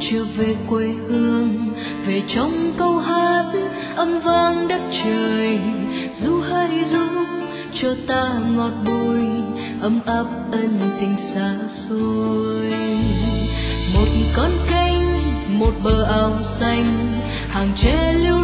chưa về quê hương, về trong câu hát âm vang đất trời. Ru hay ru cho ta ngọt bùi, ấm áp ân tình xa xôi. Một con kênh, một bờ ao xanh, hàng tre lưu